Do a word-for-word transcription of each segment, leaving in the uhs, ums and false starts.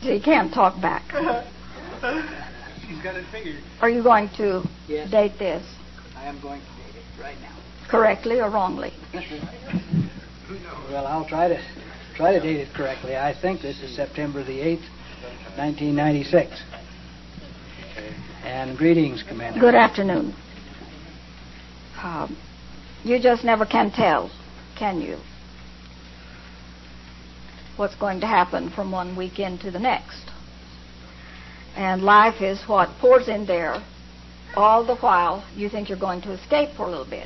He can't talk back. She's got it figured. Are you going to yes. date this? I am going to date it right now. Correctly or wrongly? Well, I'll try to try to date it correctly. I think this is September the eighth, nineteen ninety-six. And greetings, Commander. Good afternoon. Um, you just never can tell, can you, what's going to happen from one weekend to the next. And life is what pours in there all the while you think you're going to escape for a little bit.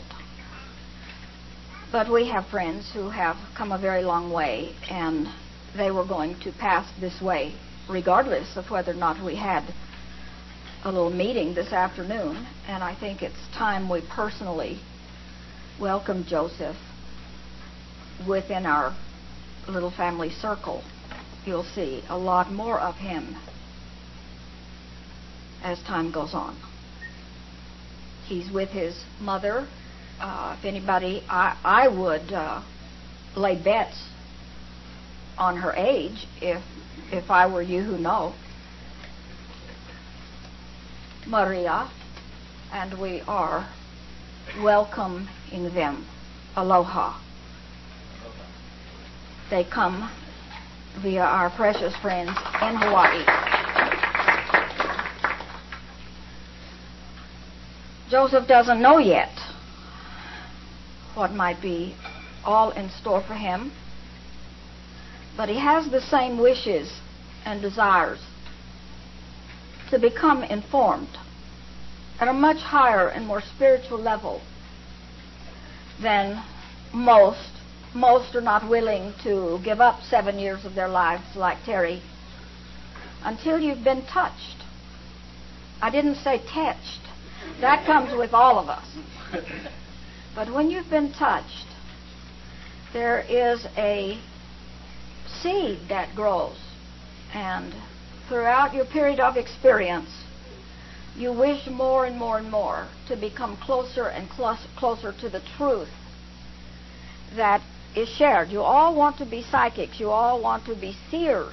But we have friends who have come a very long way, and they were going to pass this way regardless of whether or not we had a little meeting this afternoon. And I think it's time we personally welcome Joseph within our little family circle. You'll see a lot more of him as time goes on. He's with his mother. Uh, if anybody, I, I would uh, lay bets on her age if if I were you who know. Maria, and we are welcome in them. Aloha. They come via our precious friends in Hawaii. Joseph doesn't know yet what might be all in store for him, but he has the same wishes and desires to become informed at a much higher and more spiritual level than most. Most are not willing to give up seven years of their lives like Terry until you've been touched. I didn't say touched. That comes with all of us. But when you've been touched, there is a seed that grows, and throughout your period of experience, you wish more and more and more to become closer and close, closer to the truth that is shared. You all want to be psychics. You all want to be seers.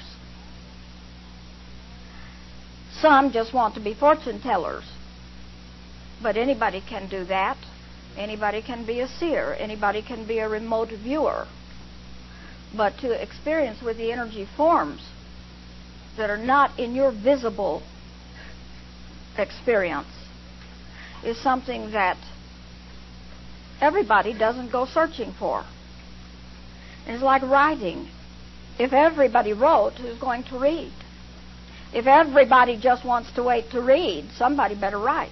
Some just want to be fortune tellers. But anybody can do that. Anybody can be a seer. Anybody can be a remote viewer. But to experience with the energy forms that are not in your visible experience is something that everybody doesn't go searching for. It's like writing. If everybody wrote, who's going to read? If everybody just wants to wait to read, somebody better write.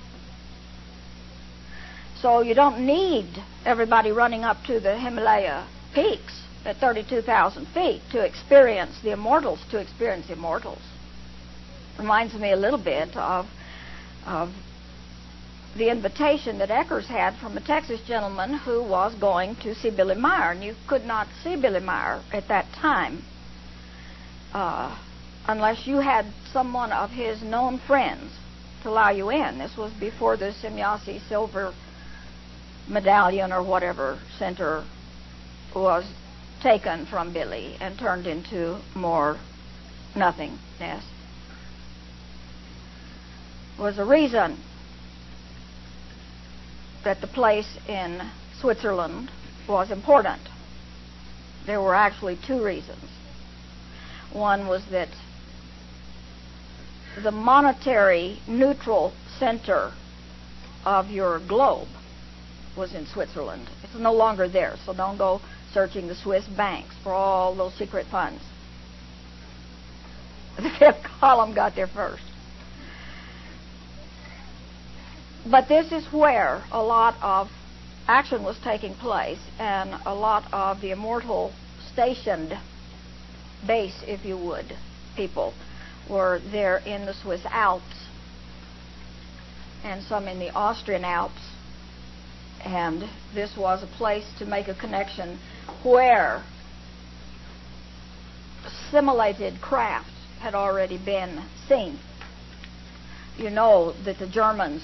So you don't need everybody running up to the Himalaya peaks at thirty-two thousand feet to experience the immortals, to experience the immortals. Reminds me a little bit of, of the invitation that Eckers had from a Texas gentleman who was going to see Billy Meyer, and you could not see Billy Meyer at that time uh, unless you had someone of his known friends to allow you in. This was before the Semyasi Silver Medallion or whatever center was taken from Billy and turned into more nothingness. Was a reason that the place in Switzerland was important. There were actually two reasons. One was that the monetary neutral center of your globe was in Switzerland. It's no longer there, so don't go searching the Swiss banks for all those secret funds. The fifth column got there first. But this is where a lot of action was taking place, and a lot of the immortal stationed base, if you would, people were there in the Swiss Alps and some in the Austrian Alps. And this was a place to make a connection where simulated craft had already been seen. You know that the Germans,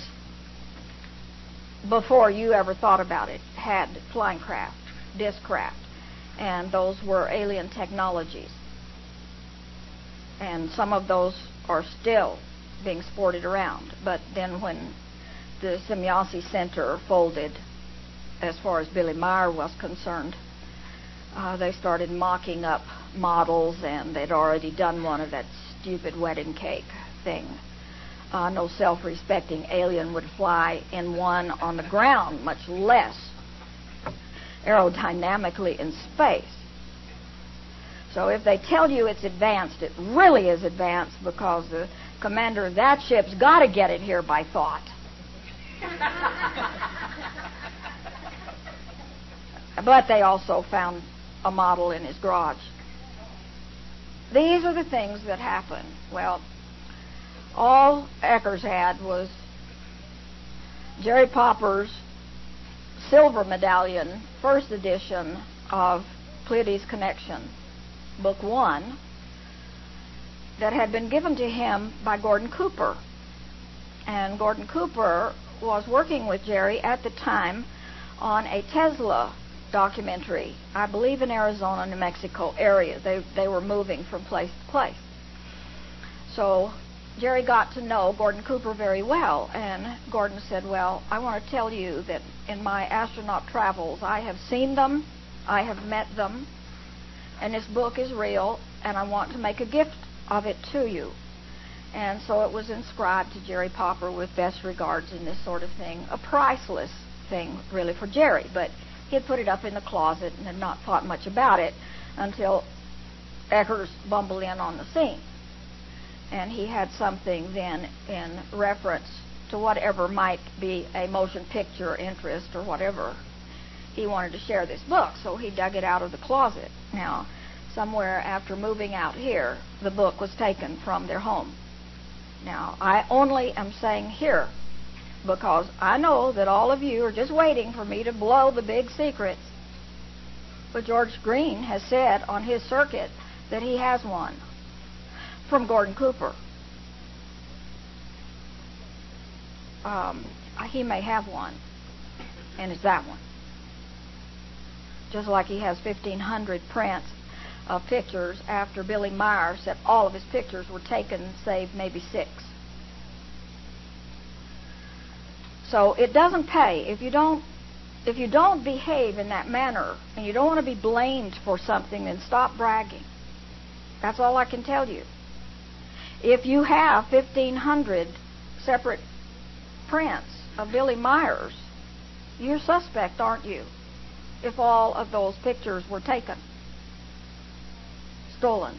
before you ever thought about it, had flying craft, disc craft, and those were alien technologies. and some of those are still being sported around. But then when the Semjase Center folded, as far as Billy Meyer was concerned, uh, they started mocking up models, and they'd already done one of that stupid wedding cake thing. Uh, no self-respecting alien would fly in one on the ground, much less aerodynamically in space. So if they tell you it's advanced, it really is advanced, because the commander of that ship's got to get it here by thought. But they also found a model in his garage. These are the things that happen. Well, all Eckers had was Jerry Popper's silver medallion, first edition of Pleiades Connection, book one, that had been given to him by Gordon Cooper. And Gordon Cooper was working with Jerry at the time on a Tesla documentary, I believe in Arizona, New Mexico area. They, they were moving from place to place. So Jerry got to know Gordon Cooper very well, and Gordon said, well, I want to tell you that in my astronaut travels, I have seen them, I have met them, and this book is real, and I want to make a gift of it to you. And so it was inscribed to Jerry Popper with best regards and this sort of thing, a priceless thing really for Jerry, but he had put it up in the closet and had not thought much about it until Eckers bumbled in on the scene. And he had something then in reference to whatever might be a motion picture interest or whatever. He wanted to share this book, so he dug it out of the closet. Now, somewhere after moving out here, the book was taken from their home. Now, I only am saying here because I know that all of you are just waiting for me to blow the big secrets. But George Green has said on his circuit that he has one from Gordon Cooper. Um, he may have one, and it's that one. Just like he has fifteen hundred prints of pictures after Billy Meyer said all of his pictures were taken, save maybe six. So it doesn't pay if you don't if you don't behave in that manner, and you don't want to be blamed for something, then stop bragging. That's all I can tell you. If you have fifteen hundred separate prints of Billy Meyer's, you're suspect, aren't you? If all of those pictures were taken, stolen.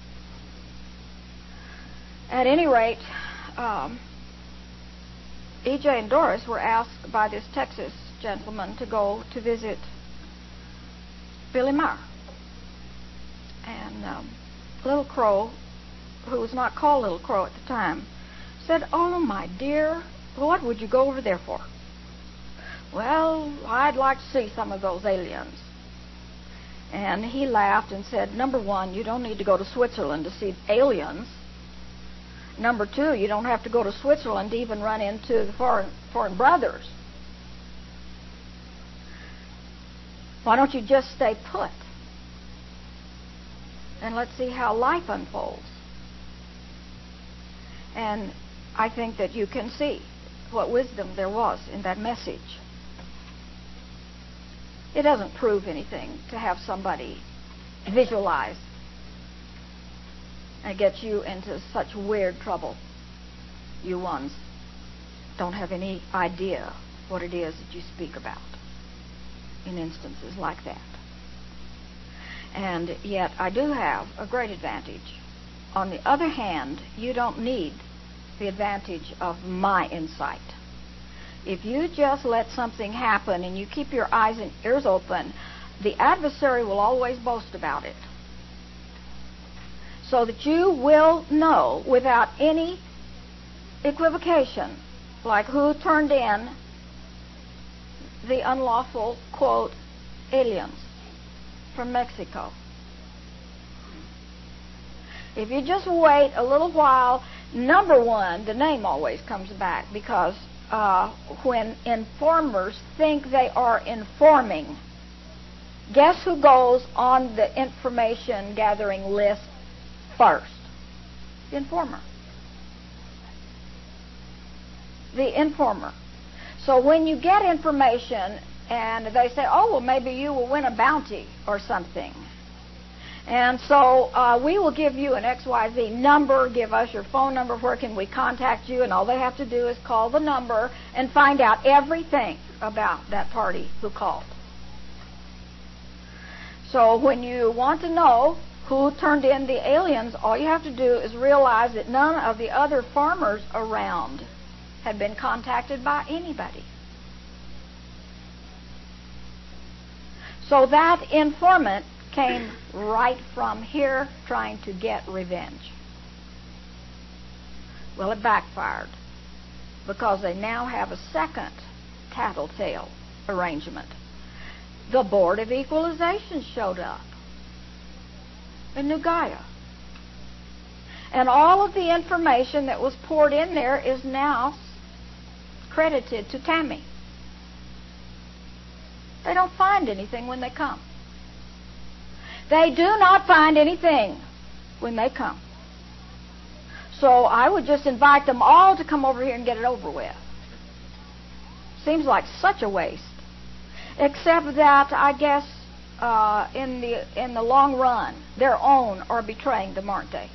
At any rate, um, E J and Doris were asked by this Texas gentleman to go to visit Billy Meyer. And um, Little Crow, who was not called Little Crow at the time, said, "Oh, my dear, what would you go over there for?" "Well, I'd like to see some of those aliens." And he laughed and said, "Number one, you don't need to go to Switzerland to see aliens. Number two, you don't have to go to Switzerland to even run into the foreign, foreign brothers. Why don't you just stay put? And let's see how life unfolds." And I think that you can see what wisdom there was in that message. It doesn't prove anything to have somebody visualize and get you into such weird trouble. You ones don't have any idea what it is that you speak about in instances like that. And yet I do have a great advantage. On the other hand, you don't need the advantage of my insight. If you just let something happen and you keep your eyes and ears open, the adversary will always boast about it. So that you will know without any equivocation, like who turned in the unlawful, quote, aliens from Mexico. If you just wait a little while, number one, the name always comes back, because uh, when informers think they are informing, guess who goes on the information gathering list first? The informer. The informer. So when you get information and they say, oh, well, maybe you will win a bounty or something. And so uh, we will give you an X Y Z number, give us your phone number, where can we contact you, and all they have to do is call the number and find out everything about that party who called. So when you want to know who turned in the aliens, all you have to do is realize that none of the other farmers around had been contacted by anybody. So that informant came right from here trying to get revenge. Well, it backfired because they now have a second tattletale arrangement. The Board of Equalization showed up in New Gaia. And all of the information that was poured in there is now credited to Tammy. They don't find anything when they come. They do not find anything when they come. So I would just invite them all to come over here and get it over with. Seems like such a waste. Except that I guess uh, in the in the long run, their own are betraying them, aren't they?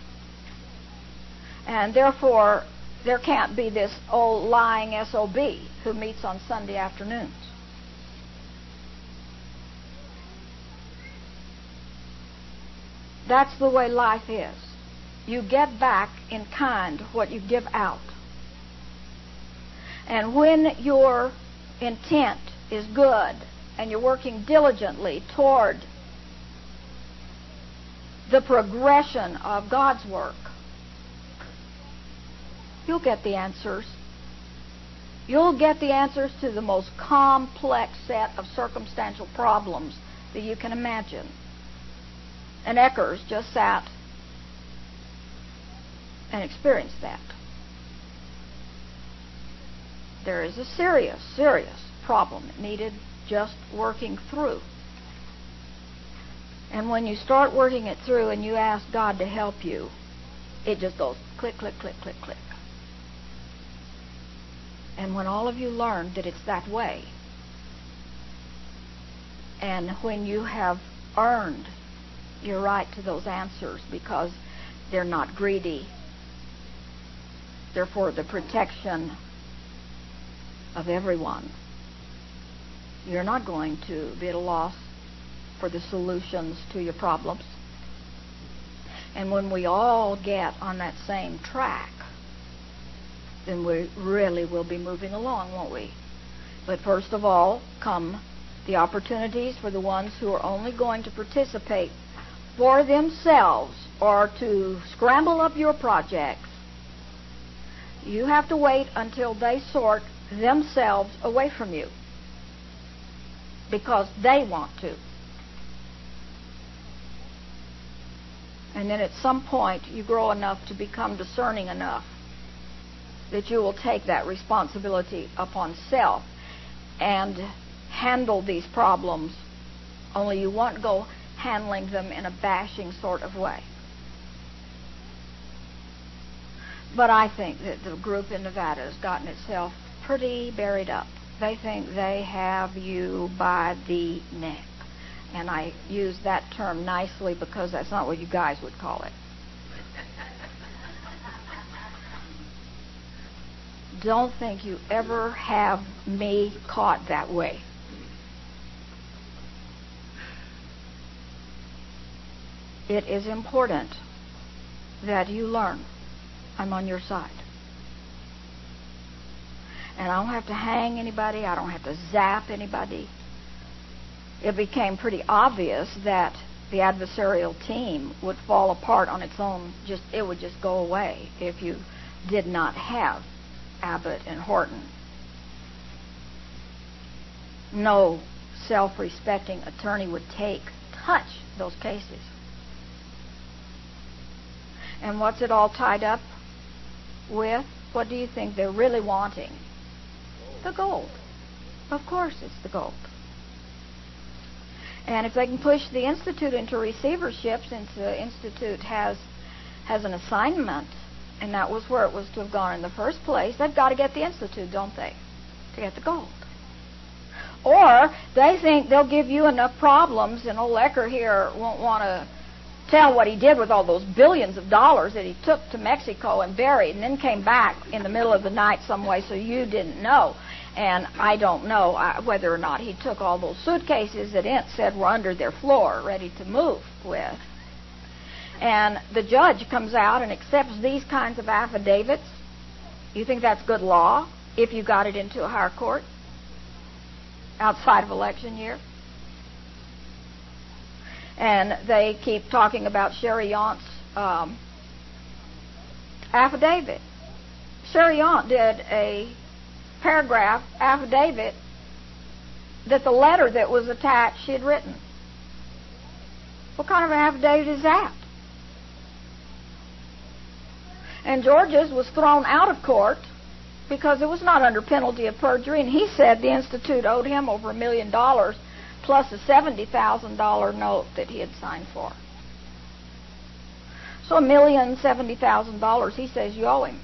And therefore, there can't be this old lying S O B who meets on Sunday afternoons. That's the way life is. You get back in kind what you give out. And when your intent is good and you're working diligently toward the progression of God's work, you'll get the answers. You'll get the answers to the most complex set of circumstantial problems that you can imagine. And Eckers just sat and experienced that. There is a serious, serious problem that needed just working through. And when you start working it through and you ask God to help you, it just goes click, click, click, click, click. And when all of you learn that it's that way, and when you have earned your right to those answers because they're not greedy, they're for the protection of everyone, you're not going to be at a loss for the solutions to your problems. And when we all get on that same track, then we really will be moving along, won't we? But first of all, come the opportunities for the ones who are only going to participate for themselves or to scramble up your projects. You have to wait until they sort themselves away from you because they want to. And then at some point you grow enough to become discerning enough that you will take that responsibility upon self and handle these problems, only you won't go handling them in a bashing sort of way. But I think that the group in Nevada has gotten itself pretty buried up. They think they have you by the neck. And I use that term nicely because that's not what you guys would call it. Don't think you ever have me caught that way. It is important that you learn I'm on your side. And I don't have to hang anybody. I don't have to zap anybody. It became pretty obvious that the adversarial team would fall apart on its own. Just it would just go away if you did not have Abbott and Horton. No self-respecting attorney would take, touch those cases. And what's it all tied up with? What do you think they're really wanting? The gold. Of course it's the gold. And if they can push the Institute into receivership, since the Institute has has an assignment, and that was where it was to have gone in the first place, they've got to get the Institute, don't they, to get the gold. Or they think they'll give you enough problems, and old Ecker here won't want to tell what he did with all those billions of dollars that he took to Mexico and buried and then came back in the middle of the night some way so you didn't know. And I don't know uh, whether or not he took all those suitcases that Ince said were under their floor ready to move with. And the judge comes out and accepts these kinds of affidavits. You think that's good law if you got it into a higher court outside of election year? And they keep talking about Sherry Yount's um, affidavit. Sherry Yount did a paragraph affidavit that the letter that was attached she had written. What kind of an affidavit is that? And Georges was thrown out of court because it was not under penalty of perjury, and he said the Institute owed him over a million dollars plus a seventy thousand dollars note that he had signed for. So a million seventy thousand dollars, he says you owe him.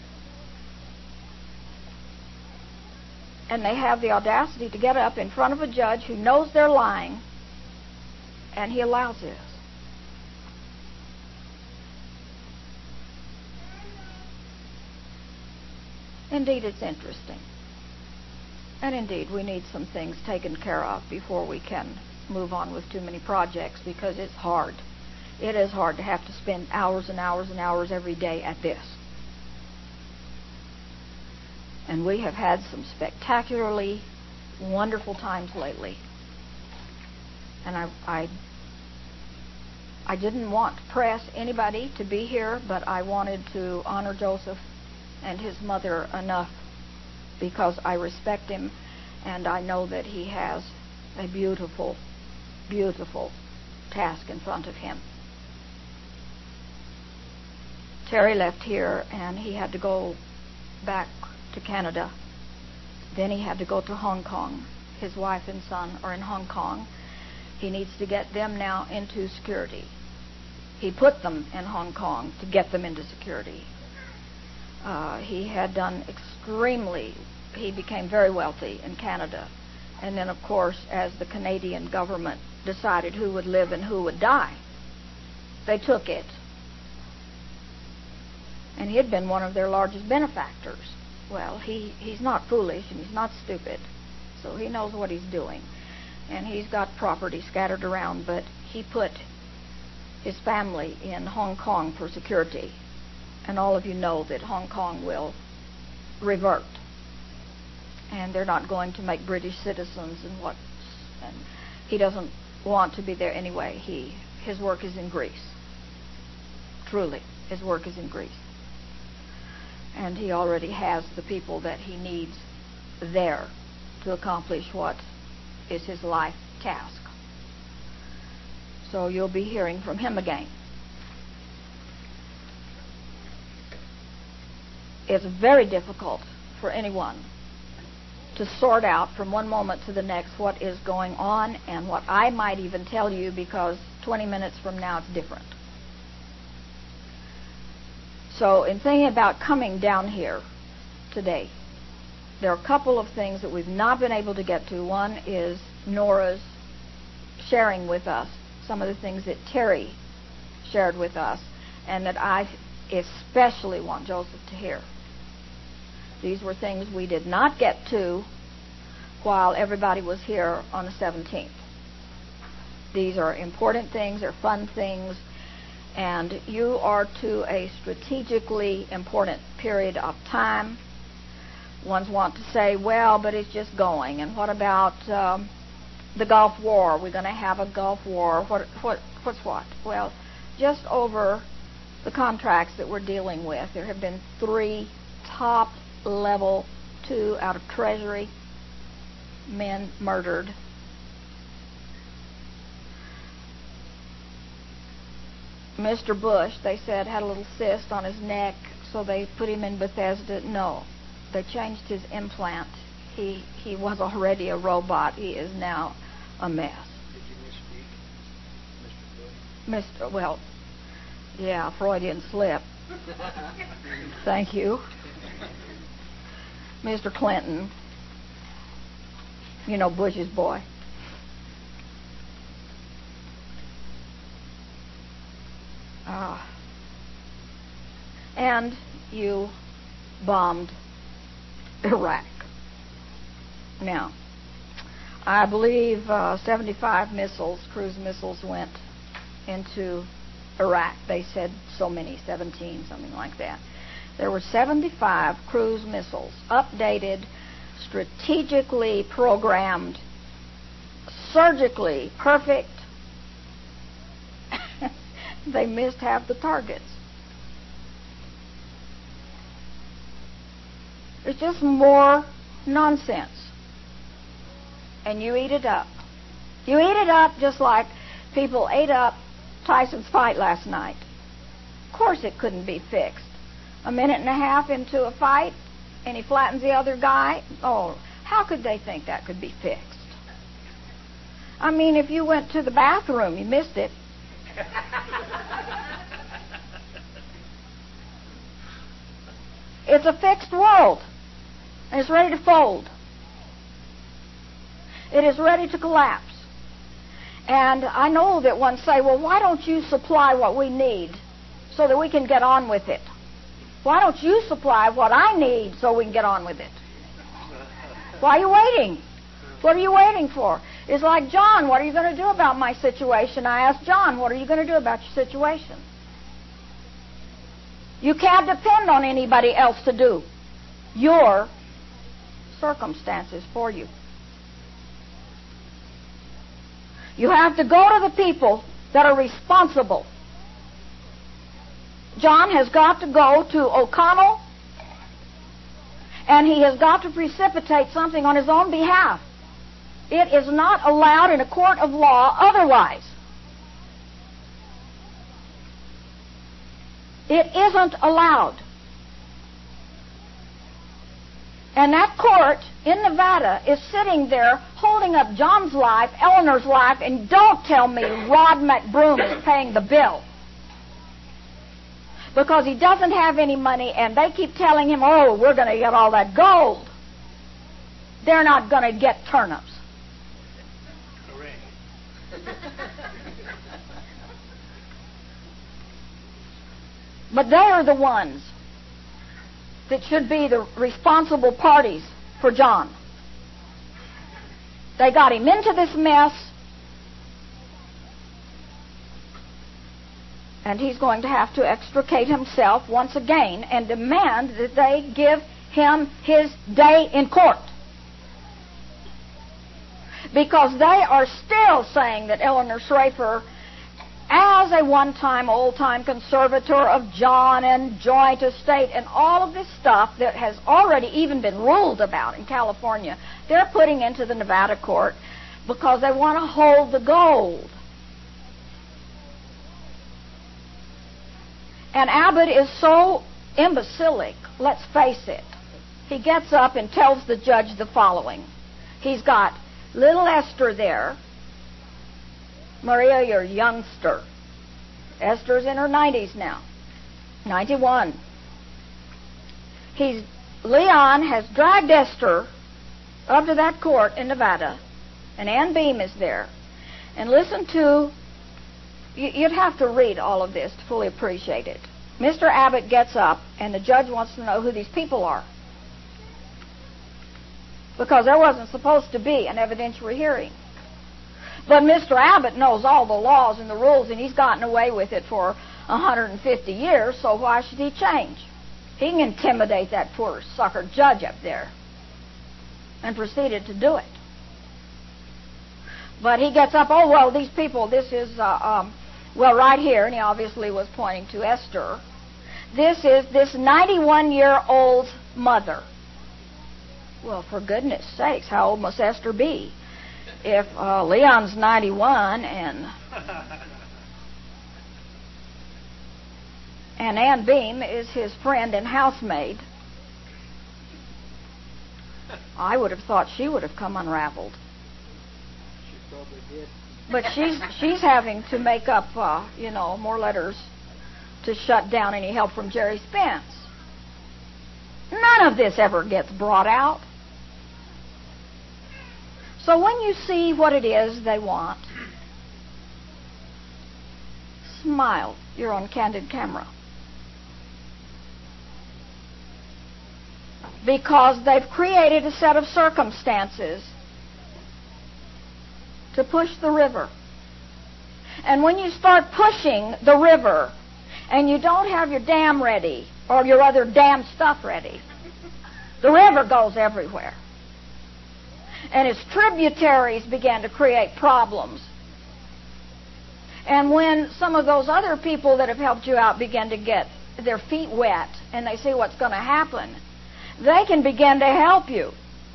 And they have the audacity to get up in front of a judge who knows they're lying, and he allows this. Indeed, it's interesting. And indeed, we need some things taken care of before we can move on with too many projects, because it's hard. It is hard to have to spend hours and hours and hours every day at this. And we have had some spectacularly wonderful times lately. And I, I, I didn't want to press anybody to be here, but I wanted to honor Joseph and his mother enough, because I respect him, and I know that he has a beautiful, beautiful task in front of him. Terry left here, and he had to go back to Canada. Then he had to go to Hong Kong. His wife and son are in Hong Kong. He needs to get them now into security. He put them in Hong Kong to get them into security. Uh, he had done extremely, he became very wealthy in Canada. And then, of course, as the Canadian government decided who would live and who would die, they took it. And he had been one of their largest benefactors. Well, he, he's not foolish and he's not stupid, so he knows what he's doing. And he's got property scattered around, but he put his family in Hong Kong for security. And all of you know that Hong Kong will revert. And they're not going to make British citizens and what. And he doesn't want to be there anyway. He his work is in Greece. Truly, his work is in Greece. And he already has the people that he needs there to accomplish what is his life task. So you'll be hearing from him again. It's very difficult for anyone to sort out from one moment to the next what is going on, and what I might even tell you, because twenty minutes from now it's different. So in thinking about coming down here today, there are a couple of things that we've not been able to get to. One is Nora's sharing with us some of the things that Terry shared with us, and that I especially want Joseph to hear. These were things we did not get to while everybody was here on the seventeenth. These are important things, they're fun things, and you are to a strategically important period of time. Ones want to say, well, but it's just going, and what about um, the Gulf War? We're going to have a Gulf War. What, what, what's what? Well, just over the contracts that we're dealing with, there have been three top level two out of Treasury men murdered. Mister Bush, they said, had a little cyst on his neck, so they put him in Bethesda. No, they changed his implant. He he was already a robot. He is now a mess. Did you misspeak, Mister Bush? Mister Well, Yeah, Freudian slip. Thank you. Mister Clinton, you know, Bush's boy. Ah. And you bombed Iraq. Now, I believe uh, seventy-five missiles, cruise missiles, went into Iraq. They said so many, seventeen, something like that. There were seventy-five cruise missiles, updated, strategically programmed, surgically perfect. They missed half the targets. It's just more nonsense. And you eat it up. You eat it up just like people ate up Tyson's fight last night. Of course it couldn't be fixed. A minute and a half into a fight, and he flattens the other guy. Oh, how could they think that could be fixed? I mean, if you went to the bathroom, you missed it. It's a fixed world, and it's ready to fold. It is ready to collapse. And I know that one say, well, why don't you supply what we need so that we can get on with it? Why don't you supply what I need so we can get on with it? Why are you waiting? What are you waiting for? It's like, John, what are you going to do about my situation? I asked John, what are you going to do about your situation? You can't depend on anybody else to do your circumstances for you. You have to go to the people that are responsible. John has got to go to O'Connell, and he has got to precipitate something on his own behalf. It is not allowed in a court of law otherwise. It isn't allowed. And that court in Nevada is sitting there holding up John's life, Eleanor's life, and don't tell me Rod McBroom is paying the bill. Because he doesn't have any money, and they keep telling him, oh, we're going to get all that gold. They're not going to get turnips. But they are the ones that should be the responsible parties for John. They got him into this mess, and he's going to have to extricate himself once again and demand that they give him his day in court. Because they are still saying that Eleanor Schrafer, as a one-time, old-time conservator of John and joint estate and all of this stuff that has already even been ruled about in California, they're putting into the Nevada court because they want to hold the gold. And Abbott is so imbecilic, let's face it. He gets up and tells the judge the following. He's got little Esther there. Maria, you're a youngster. Esther's in her nineties now. ninety-one. He's, Leon has dragged Esther up to that court in Nevada, and Ann Beam is there. And listen to, you'd have to read all of this to fully appreciate it. Mister Abbott gets up, and the judge wants to know who these people are. Because there wasn't supposed to be an evidentiary hearing. But Mister Abbott knows all the laws and the rules, and he's gotten away with it for one hundred fifty years, so why should he change? He can intimidate that poor sucker judge up there. And proceeded to do it. But he gets up, oh, well, these people, this is, uh, um, well, right here, and he obviously was pointing to Esther. This is this ninety-one-year-old's mother. Well, for goodness sakes, how old must Esther be? If uh, Leon's ninety-one and and Ann Beam is his friend and housemaid, I would have thought she would have come unraveled. She probably did. But she's she's having to make up, uh, you know, more letters to shut down any help from Jerry Spence. None of this ever gets brought out. So when you see what it is they want, smile. You're on candid camera. Because they've created a set of circumstances to push the river. And when you start pushing the river and you don't have your dam ready or your other dam stuff ready, the river goes everywhere. And its tributaries begin to create problems. And when some of those other people that have helped you out begin to get their feet wet and they see what's going to happen, they can begin to help you.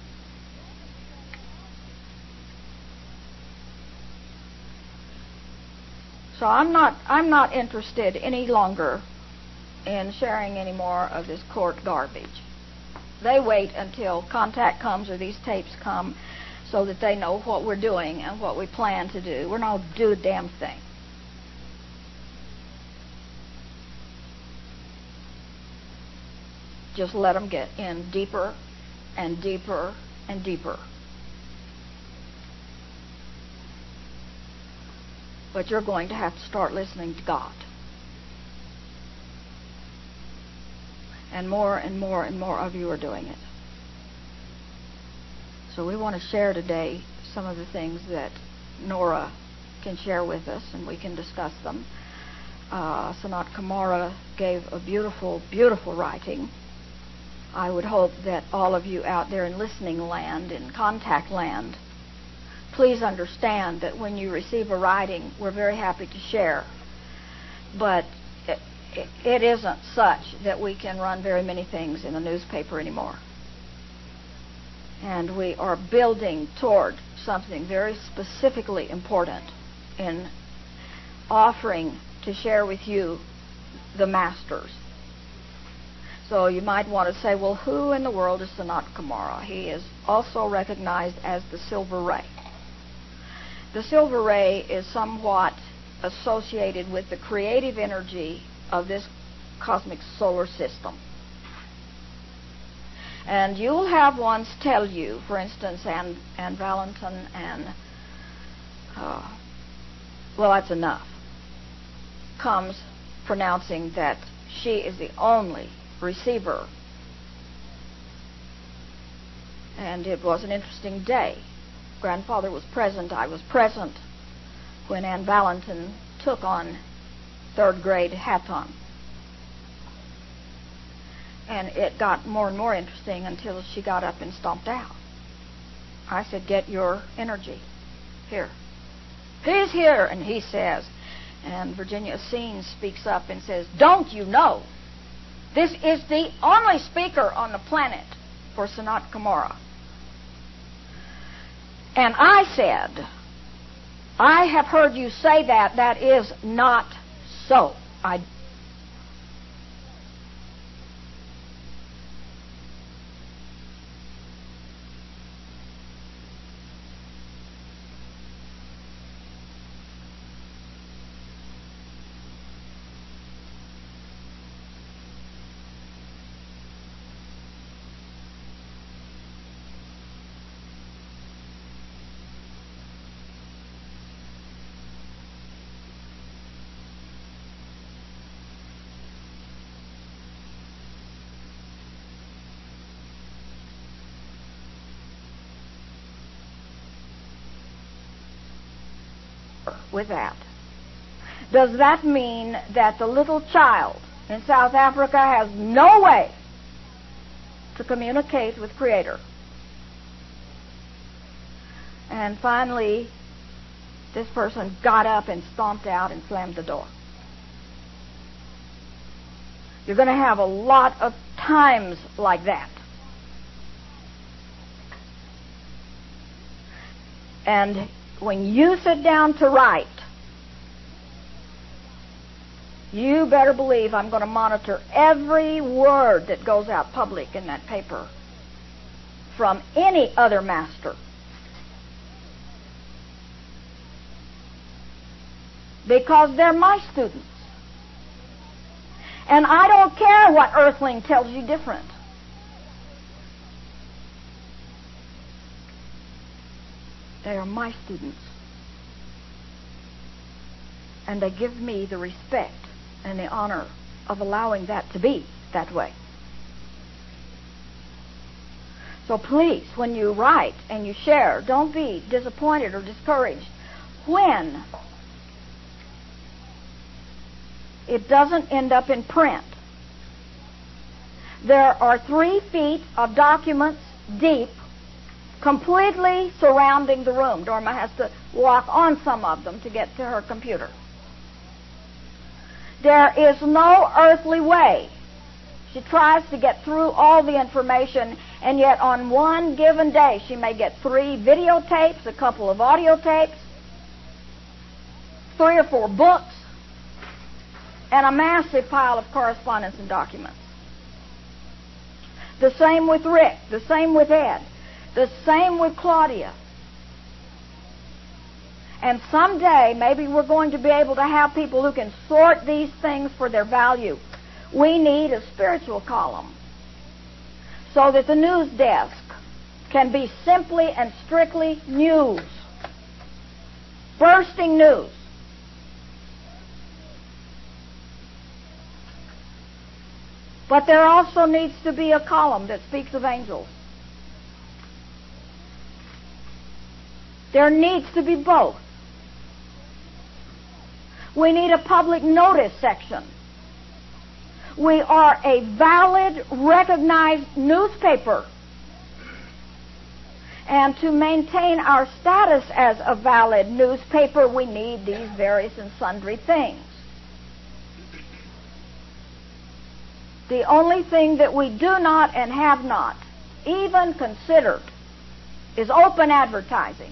So I'm not I'm not interested any longer in sharing any more of this court garbage. They wait until contact comes or these tapes come so that they know what we're doing and what we plan to do. We're not do a damn thing. Just let them get in deeper and deeper and deeper. But you're going to have to start listening to God. And more and more and more of you are doing it. So we want to share today some of the things that Nora can share with us, and we can discuss them. Uh, Sanat Kumara gave a beautiful, beautiful writing. I would hope that all of you out there in listening land, in contact land, please understand that when you receive a writing, we're very happy to share. But it, it, it isn't such that we can run very many things in the newspaper anymore. And we are building toward something very specifically important in offering to share with you the masters. So you might want to say, well, who in the world is Sanat Kumara? He is also recognized as the Silver Ray. The Silver Ray is somewhat associated with the creative energy of this cosmic solar system. And you'll have ones tell you, for instance, Anne, Anne Valentin and, uh, well, that's enough, comes pronouncing that she is the only receiver. And it was an interesting day. Grandfather was present, I was present when Anne Valentin took on third grade Hatton. And it got more and more interesting until she got up and stomped out. I said, get your energy here. He's here, and he says, and Virginia Scene speaks up and says, don't you know, this is the only speaker on the planet for Sanat Kumara. And I said, I have heard you say that. That is not so. I with that. Does that mean that the little child in South Africa has no way to communicate with Creator? And finally, this person got up and stomped out and slammed the door. You're going to have a lot of times like that. And when you sit down to write, you better believe I'm going to monitor every word that goes out public in that paper from any other master. Because they're my students. And I don't care what earthling tells you different. They are my students. And they give me the respect and the honor of allowing that to be that way. So please, when you write and you share, don't be disappointed or discouraged when it doesn't end up in print. There are three feet of documents deep, completely surrounding the room. Dorma has to walk on some of them to get to her computer. There is no earthly way. She tries to get through all the information, and yet on one given day she may get three videotapes, a couple of audio tapes, three or four books, and a massive pile of correspondence and documents. The same with Rick, the same with Ed, the same with Claudia. And someday, maybe we're going to be able to have people who can sort these things for their value. We need a spiritual column so that the news desk can be simply and strictly news. Bursting news. But there also needs to be a column that speaks of angels. There needs to be both. We need a public notice section. We are a valid, recognized newspaper. And to maintain our status as a valid newspaper, we need these various and sundry things. The only thing that we do not and have not even considered is open advertising.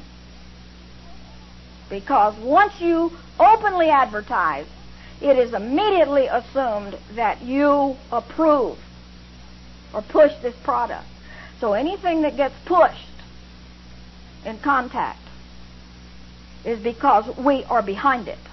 Because once you openly advertise, it is immediately assumed that you approve or push this product. So anything that gets pushed in contact is because we are behind it.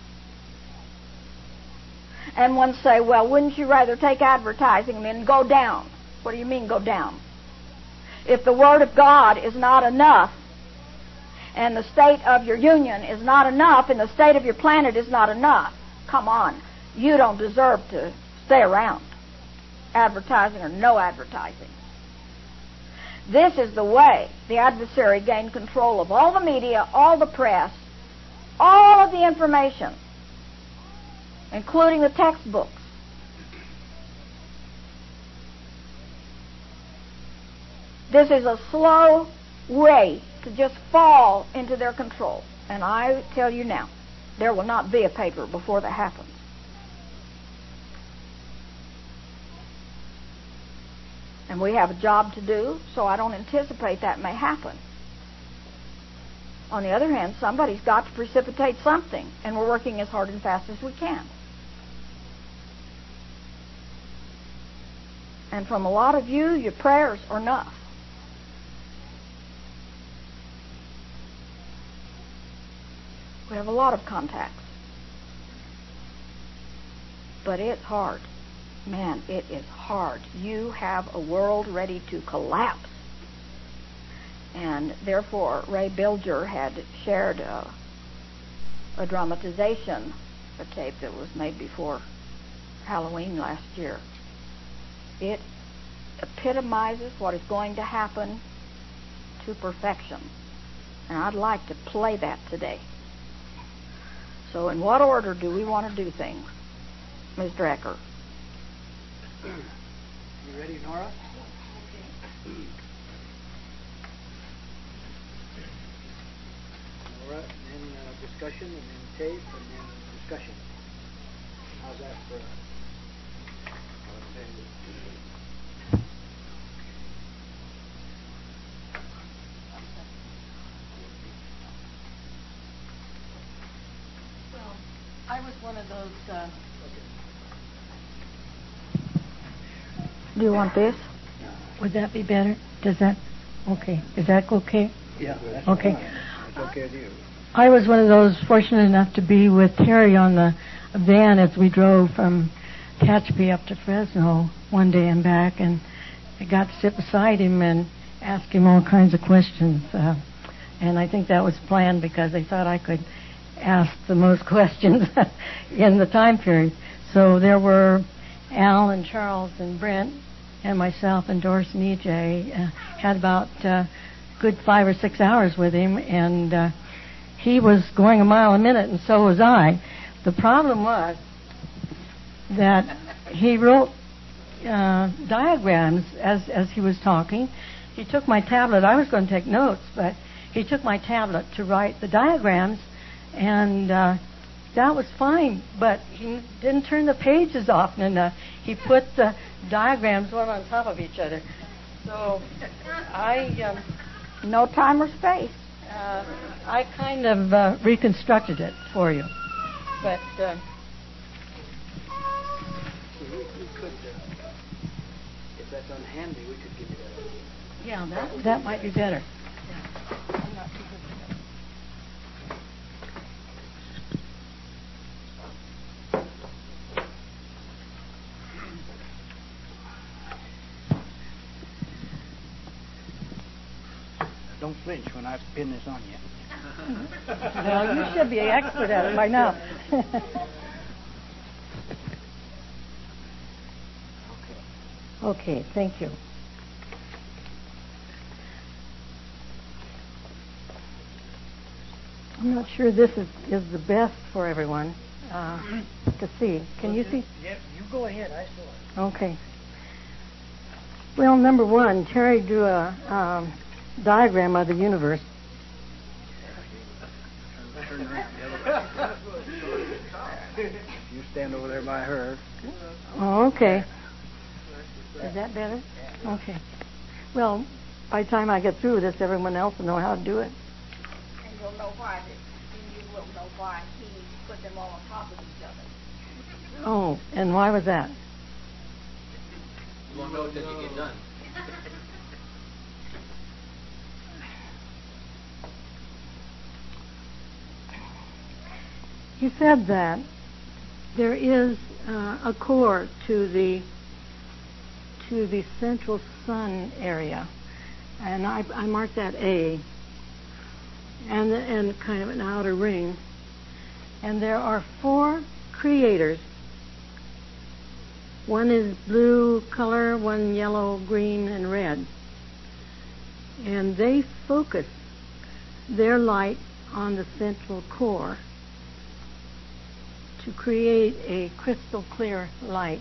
And one say, well, wouldn't you rather take advertising and go down? What do you mean go down? If the Word of God is not enough, and the state of your union is not enough, and the state of your planet is not enough, come on, you don't deserve to stay around, advertising or no advertising. This is the way the adversary gained control of all the media, all the press, all of the information, including the textbooks. This is a slow way to just fall into their control. And I tell you now, there will not be a paper before that happens. And we have a job to do, so I don't anticipate that may happen. On the other hand, somebody's got to precipitate something, and we're working as hard and fast as we can. And from a lot of you, your prayers are enough. We have a lot of contacts. But it's hard. Man, it is hard. You have a world ready to collapse. And therefore, Ray Bilger had shared a, a dramatization, a tape that was made before Halloween last year. It epitomizes what is going to happen to perfection. And I'd like to play that today. So in what order do we want to do things, Miz Drecker? You ready, Nora? Nora, and then uh, discussion, and then tape, and then discussion. How's that for us? I was one of those... Uh... Do you want this? Would that be better? Does that... Okay. Is that okay? Yeah. That's okay. Fine. That's okay with you. I was one of those fortunate enough to be with Terry on the van as we drove from catch me up to Fresno one day and back, and I got to sit beside him and ask him all kinds of questions. Uh, and I think that was planned because they thought I could ask the most questions in the time period. So there were Al and Charles and Brent and myself and Doris and E J. Uh, had about uh, good five or six hours with him, and uh, he was going a mile a minute, and so was I. The problem was that he wrote uh, diagrams as as he was talking. He took my tablet. I was going to take notes, but he took my tablet to write the diagrams, and uh, that was fine. But he didn't turn the pages often enough. He put the diagrams one on top of each other. So I, um, No time or space. uh, I kind of uh, reconstructed it for you. But uh, We, we could, uh, if that's unhandy, we could give you that. yeah, that that might be better. I'm not too good with that. Don't flinch when I pin this on you. Well, you should be an expert at it by now. Okay, thank you. I'm not sure this is, is the best for everyone uh, to see. Can you see? Yep, you go ahead. I saw it. Okay. Well, number one, Terry drew a um, diagram of the universe. Turn around the other way. You stand over there by her. Oh, okay. Is that better? Okay. Well, by the time I get through with this, everyone else will know how to do it. And you'll know why that, and you will know why he put them all on top of each other. Oh, and why was that? You won't know until you get done. He said that there is uh, a core to the to the central sun area, and I, I marked that A, and and kind of an outer ring, and there are four creators. One is blue color, one yellow, green, and red, and they focus their light on the central core to create a crystal clear light,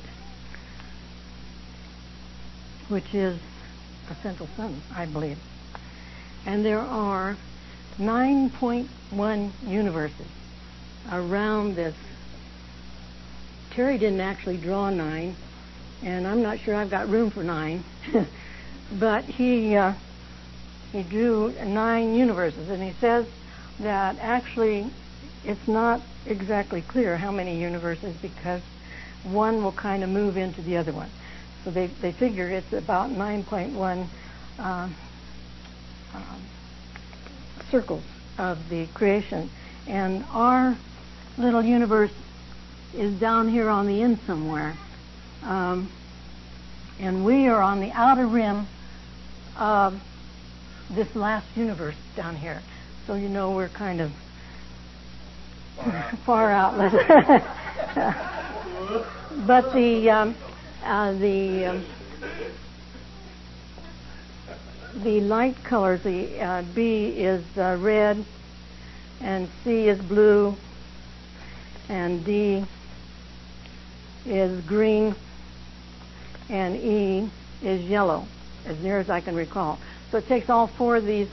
which is the central sun, I believe. And there are nine point one universes around this. Terry didn't actually draw nine, and I'm not sure I've got room for nine, but he uh, he drew nine universes, and he says that actually it's not exactly clear how many universes, because one will kind of move into the other one. So they, they figure it's about nine point one uh, uh, circles of the creation. And our little universe is down here on the end somewhere. Um, and we are on the outer rim of this last universe down here. So you know we're kind of far out. But the um, uh, the um, the light colors, the uh, B is uh, red, and C is blue, and D is green, and E is yellow, as near as I can recall. So it takes all four of these.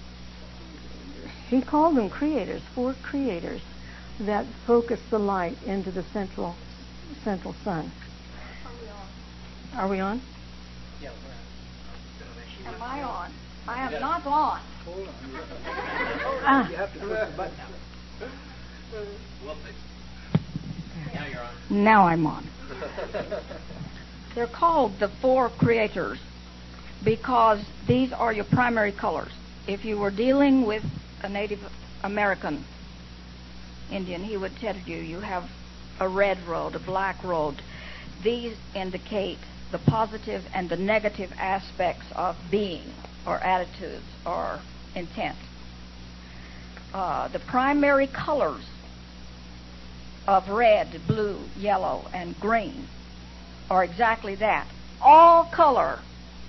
He called them creators, four creators that focus the light into the central central sun. Are we on? Yeah, we're on. Am I on? I am not on. Hold on. Ah. You have to push the button out. We'll fix it. Now you're on. Now I'm on. They're called the four creators because these are your primary colors. If you were dealing with a Native American Indian, he would tell you you have a red road, a black road, these indicate the positive and the negative aspects of being, or attitudes, or intent. Uh, the primary colors of red, blue, yellow, and green are exactly that. All color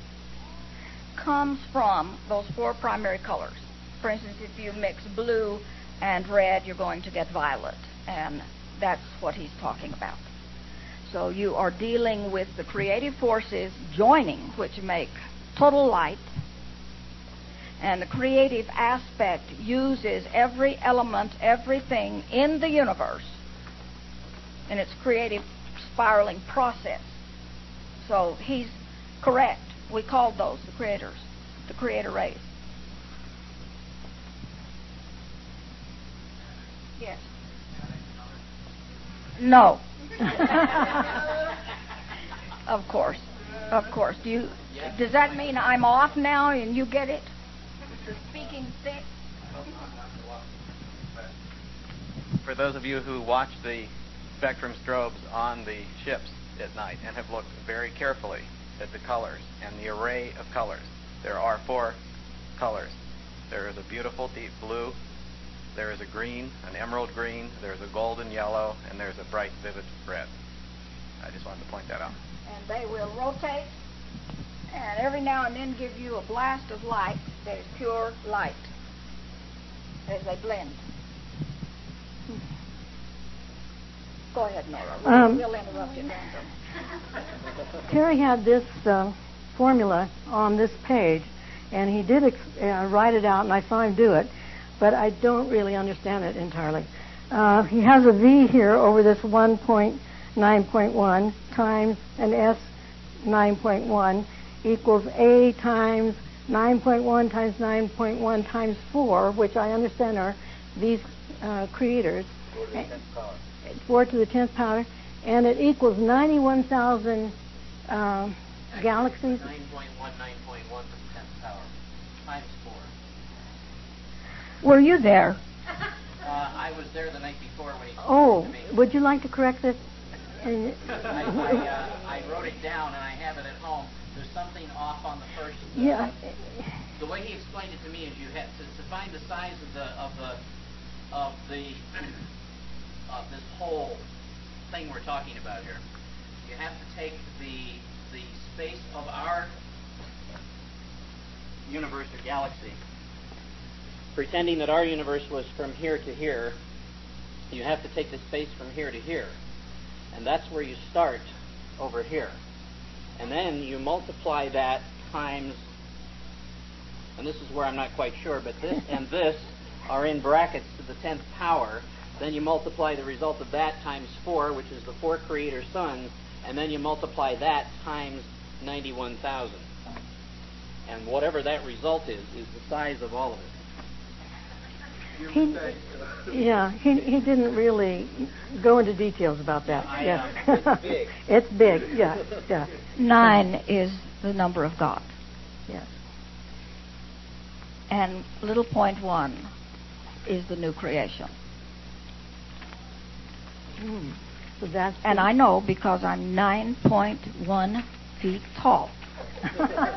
comes from those four primary colors. For instance, if you mix blue and red, you're going to get violet, and that's what he's talking about. So you are dealing with the creative forces joining, which make total light, and the creative aspect uses every element, everything in the universe in its creative spiraling process. So he's correct. We called those the creators, the creator rays. Yes. No. Of course. Of course. Do you, does that mean I'm off now and you get it? The speaking stick? For those of you who watch the spectrum strobes on the ships at night and have looked very carefully at the colors and the array of colors, there are four colors. There is a beautiful deep blue, there is a green, an emerald green, there's a golden yellow, and there's a bright vivid red. I just wanted to point that out. And they will rotate and every now and then give you a blast of light that is pure light as they blend. Go ahead, Nora. We'll, Um, we'll interrupt you random. Terry had this uh, formula on this page, and he did ex- uh, write it out, and I saw him do it, but I don't really understand it entirely. Uh, he has a V here over this one point nine point one times an S nine point one equals A times nine point one times nine point one times four, which I understand are these uh, creators. Four to the tenth power. four to the tenth power, and it equals ninety-one thousand uh, galaxies. nine point one nine point one to the tenth power times four. Were you there? Uh, I was there the night before when he spoke Oh, to me. would you like to correct this? And- I, I, uh, I wrote it down and I have it at home. There's something off on the first. Uh, yeah. The way he explained it to me is you had to, to find the size of the of the of the of this whole thing we're talking about here. You have to take the the space of our universe or galaxy, pretending that our universe was from here to here. You have to take the space from here to here, and that's where you start over here. And then you multiply that times, and this is where I'm not quite sure, but this and this are in brackets to the tenth power. Then you multiply the result of that times four, which is the four creator suns, and then you multiply that times ninety-one thousand. And whatever that result is, is the size of all of it. He, yeah, he he didn't really go into details about that. I, yeah, uh, it's big. It's big. Yeah, yeah. Nine is the number of God. Yes. And little point one is the new creation. Mm. So that's And I know because I'm nine point one feet tall. Does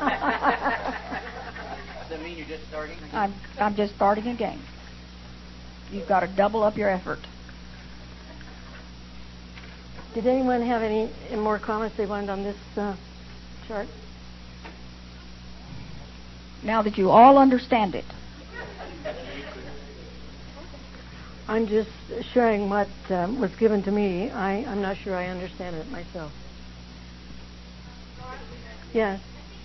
that mean you're just starting? again? I'm, I'm just starting again. You've got to double up your effort. Did anyone have any more comments they wanted on this uh, chart? Now that you all understand it. I'm just sharing what um, was given to me. I, I'm not sure I understand it myself. Yes.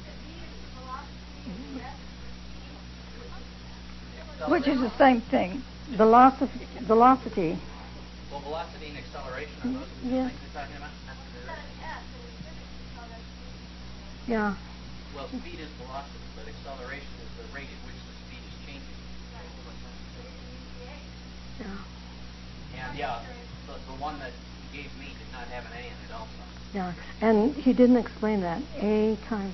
Which is the same thing. Velocity. Velocity. Well, velocity and acceleration are those the Yeah. things you're talking about? Yeah. Well, speed is velocity, but acceleration is the rate at which the speed is changing. Yeah. And yeah, the, the one that he gave me did not have an A in it also. Yeah. And he didn't explain that. A times.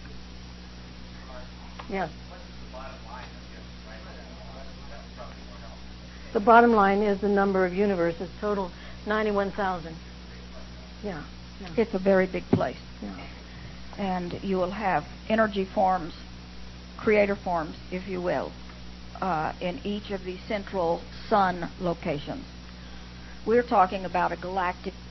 Yes. What's the bottom line of this? Right? That's probably more helpful. The bottom line is the number of universes, total ninety-one thousand. Yeah. Yeah. It's a very big place. Yeah. And you will have energy forms, creator forms, if you will, uh, in each of these central sun locations. We're talking about a galactic